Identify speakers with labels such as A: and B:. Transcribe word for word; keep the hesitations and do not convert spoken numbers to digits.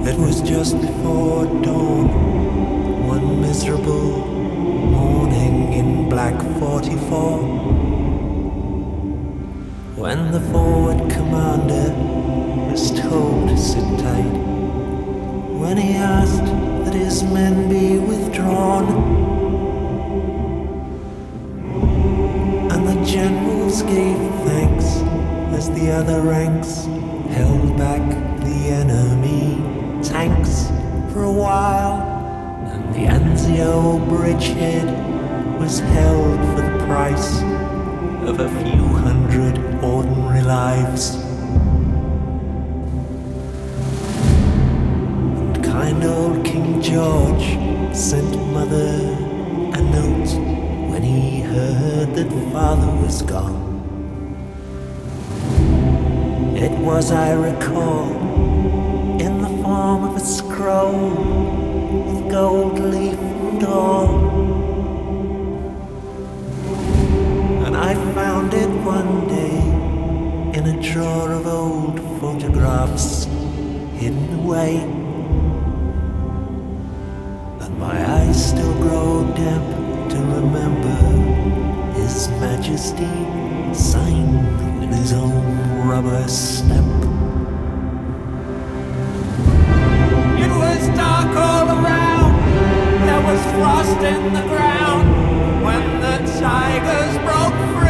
A: It was just before dawn, one miserable morning in Black forty-four, when the forward commander was told to sit tight, when he asked that his men be withdrawn, and the generals gave thanks as the other ranks held back the enemy tanks for a while, and the Anzio bridgehead was held for the price of a few hundred ordinary lives. And kind old King George sent Mother a note when he heard that Father was gone. It was, I recall, in the form of a scroll with gold leaf and all. And I found it one day in a drawer of old photographs hidden away, and my eyes still grow damp to remember His Majesty signed with his own rubber stamp. It was dark all around, there was frost in the ground, when the tigers broke free.